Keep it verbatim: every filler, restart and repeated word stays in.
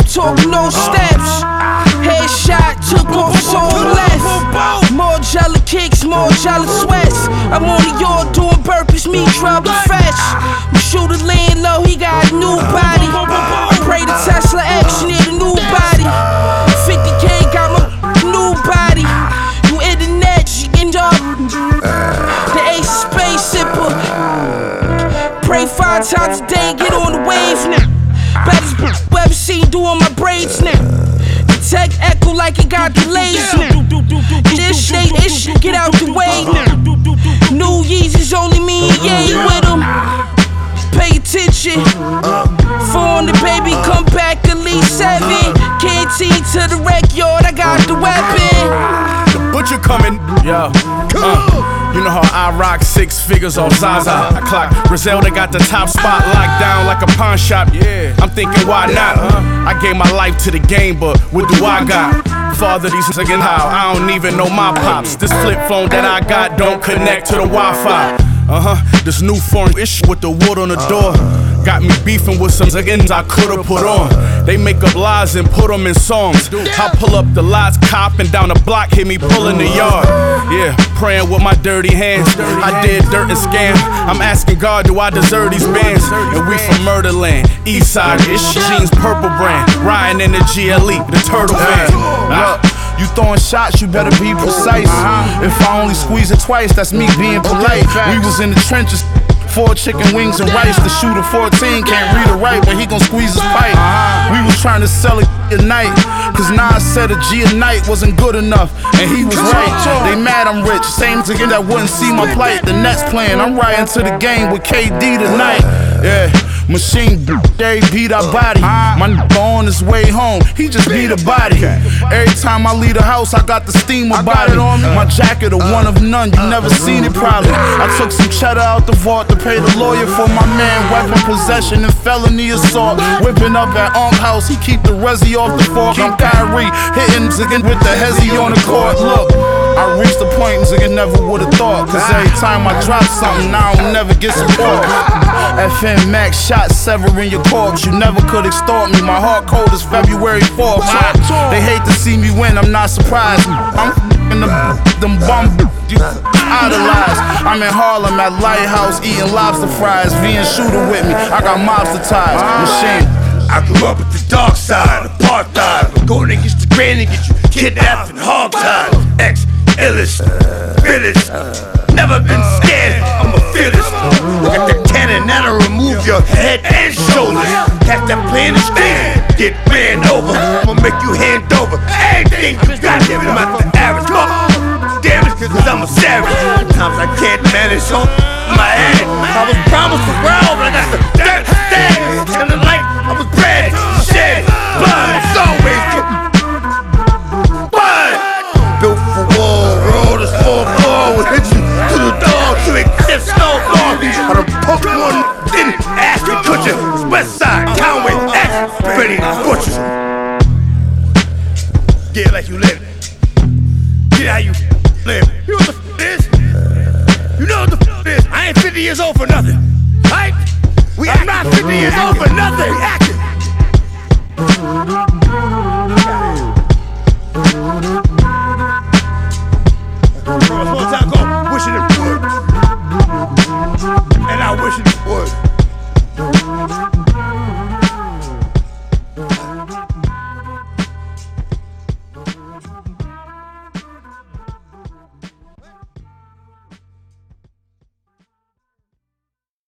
talking no steps. Headshot, took off so left. More jelly kicks, more jelly sweats. I'm on the yard doing burpees, me trouble fresh. My shooter laying low, he got a new body. I pray the Tesla X, you need a new body. fifty K got my new body. You internet, you end up the ace space sipper. Pray five times a day, get on the wave now. Baddest bitch you ever seen doing my braids now. The tech echo like it got delays now. This shit, this shit, get out the way now. New Yeezys, only me and Ye with them. Pay attention. Phone the baby, come back at least seven. Canteen to the rec yard, I got the weapon. The butcher coming, yo. Uh. You know how I rock six figures off Zaza. I clock Griselda got the top spot locked down like a pawn shop. Yeah, I'm thinking why not? I gave my life to the game, but what do I got? Father, these again how I don't even know my pops. This flip phone that I got don't connect to the Wi-Fi. Uh huh. This new foreign ish with the wood on the door got me beefing with some agains I could've put on. They make up lies and put them in songs. I pull up the lots, cop, and down the block, hit me pulling the yard. Yeah, praying with my dirty hands. I did dirt and scam. I'm asking God, do I deserve these bands? And we from Murderland, East Side, ish, jeans, purple brand, riding in the G L E, the turtle van. Look, you throwing shots, you better be precise. If I only squeeze it twice, that's me being polite. We was in the trenches. Four chicken wings and rice. The shooter fourteen can't read or write, but he gon' squeeze his pipe. We was trying to sell it at night, cause Nas said a G a night wasn't good enough, and he was right. They mad I'm rich, same again that wouldn't see my plight. The Nets playing, I'm riding to the game with K D tonight. Yeah, machine they beat our body. My nigga on his way home, he just beat a body. Every time I leave the house, I got the steam about it. My jacket a one of none, you never seen it probably. I took some cheddar out the vault to pay the lawyer for my man. Weapon possession and felony assault. Whipping up at Unk House, he keep the resi off the fork. I'm Kyrie, hitting again with the hezzy on the court. Look, I reached the point nigga never would've thought, cause every time I drop something, I don't never get support. F N Max shot severing your corpse. You never could extort me. My heart cold is February fourth. They hate to see me win, I'm not surprised. I'm in the them bum you idolize. I'm in Harlem at Lighthouse eating lobster fries. V and shooter with me, I got mobster ties. Machine. I grew up with the dark side, apartheid. Going against the grain and get you kidnapped and hog-tied. Ex, illest, realest, never been scared, I'm a fearless. Got that cannon that'll remove your head and shoulders. Catch that plane and stand, get ran over. I'ma make you hand over everything you got. I'm not the average, oh, damn it, cause I'm a savage. Sometimes I can't manage on my head. I was promised the world, but I got the dirt stains. And the light I was bred, shed, blood, it's always blood. Built for war, road is full floor. Would hit you to the door to exist no more. I done poked one in it, ass and cushion. West Side, Conway, X, Freddy Butcher. Get like you live. Get how you live. You know what the f is? You know what the f is? I ain't fifty years old for nothing. Right? We I'm not fifty years old for nothing. We acting.